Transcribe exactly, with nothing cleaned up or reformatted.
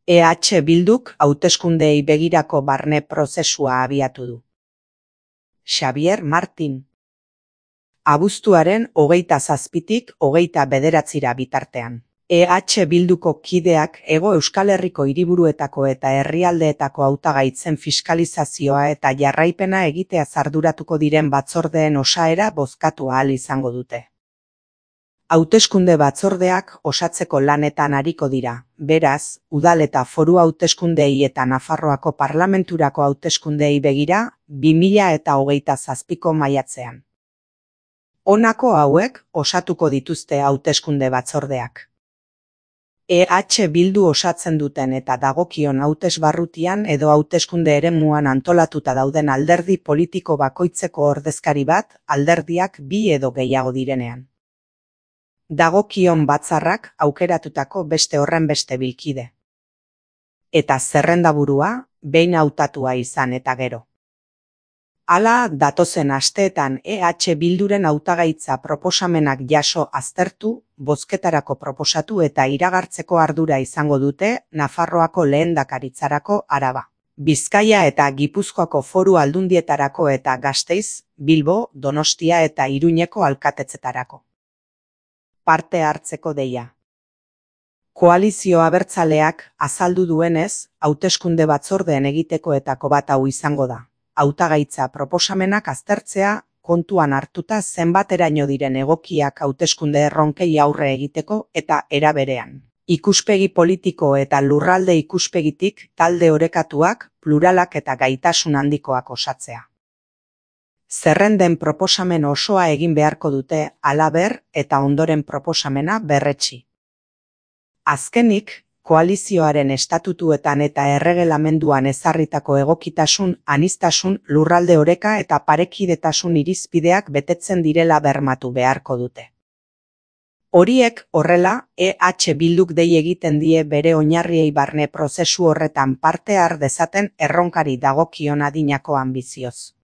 E H Bilduk hauteskundeei begirako barne prozesua abiatu du. Xabier Martin. Abuztuaren hogeita zazpitik hogeita bederatzira bitartean. E H Bilduko kideak Hego Euskal Herriko hiriburuetako eta herrialdeetako hautagaitzen fiskalizazioa eta jarraipena egiteaz arduratuko diren batzordeen osaera bozkatu ahal izango dute. Hauteskunde batzordeak osatzeko lanetan ariko dira, beraz, udal eta foru hauteskundeei eta Nafarroako parlamenturako hauteskundeei begira, bi mila eta hogeita zazpiko maiatzean. Honako hauek osatuko dituzte hauteskunde batzordeak. E H Bildu osatzen duten eta dagokion hautesbarrutian edo hauteskunde eremuan antolatuta dauden alderdi politiko bakoitzeko ordezkari bat, alderdiak bi edo gehiago direnean. Dagokion batzarrak aukeratutako beste horrenbeste bilkide. Eta zerrendaburua, behin hautatua izan eta gero. Hala, datozen asteetan E H Bilduren hautagaitza proposamenak jaso aztertu, bozketarako proposatu eta iragartzeko ardura izango dute Nafarroako lehendakaritzarako Araba, Bizkaia eta Gipuzkoako foru aldundietarako eta Gasteiz, Bilbo, Donostia eta Iruñeko alkatetzetarako. Parte hartzeko deia. Koalizio abertzaleak azaldu duenez, hauteskunde batzordeen egitekoetako bat hau izango da. Hautagaitza proposamenak aztertzea, kontuan hartuta zenbateraino diren egokiak hauteskunde erronkei aurre egiteko eta era berean. Ikuspegi politiko eta lurralde ikuspegitik talde orekatuak, pluralak eta gaitasun handikoak osatzea. Zerrenden proposamen osoa egin beharko dute halaber eta ondoren proposamena berretsi. Azkenik, koalizioaren estatutuetan eta erregelamenduan ezarritako egokitasun, aniztasun, lurralde oreka eta parekidetasun irizpideak betetzen direla bermatu beharko dute. Horiek horrela, E H Bilduk dei egiten die bere oinarriei barne prozesu horretan parte har dezaten erronkari dagokion adinako anbizioz.